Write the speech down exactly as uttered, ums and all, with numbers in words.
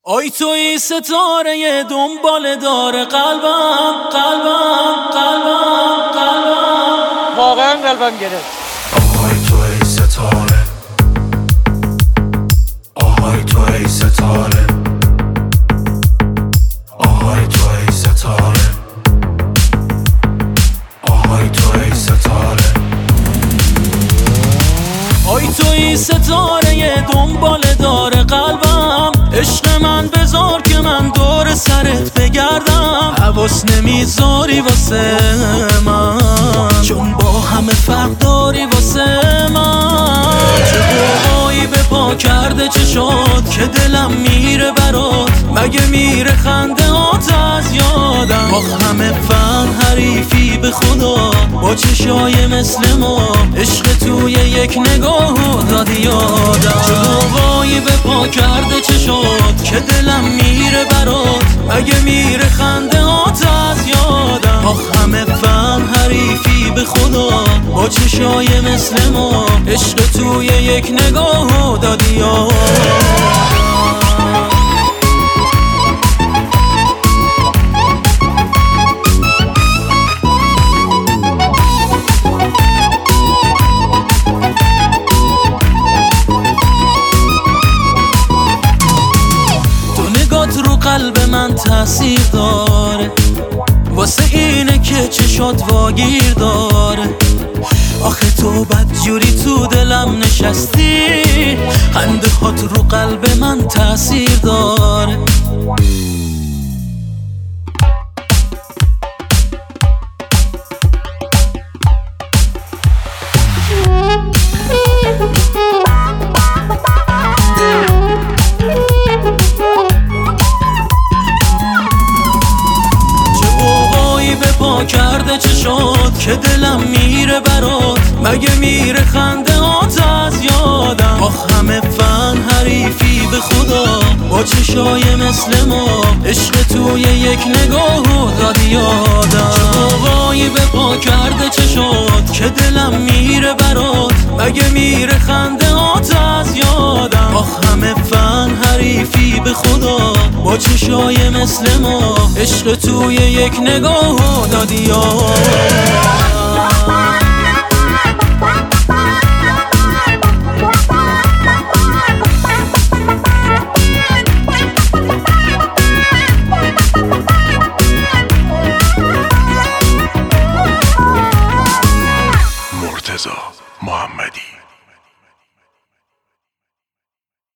آی توی ستاره دنبال داره قلبم قلبم قلبم قلبم واقعا قلبم گرفت. آهای توی ستاره، آهای توی ستاره، آهای توی ستاره، آهای توی ستاره. آی توی ستاره دنبال داره قلبم، عشق من بذار که من دور سرت بگردم. حواس نمیذاری واسه من، چون با همه فرق داری واسه من. چه بوهایی به پا کرده چشات که دلم میره برات، مگه میره خنده هات از یادم. با همه فن حریفی به خدا، با چشای مثل ما عشق توی یک نگاه دادی یادم. چه بوهایی به پا کرده چشات که دلم میره برات، مگه میره خنده هات از یادم. با همه فن حریفی به خدا، با چشای مثل ما عشق توی یک نگاه دادی یادم. رو قلب من تاثیر داره، واسه اینه که چشات واگیر داره. آخه تو بدجوری تو دلم نشستی، خنده هات رو قلب من تاثیر داره. پا کرده چشات که دلم میره برات، مگه میره خنده هات از یادم. با همه فن حریفی به خدا، با چشای مثل ما عشق توی یک نگاه دادی یادم. چه بابایی به پا کرده چشات که دلم میره برات، مگه میره خنده هات از یادم. با همه فن حریفی به خدا، با چشای مثل ما عشق توی یک نگاه دادی یادم.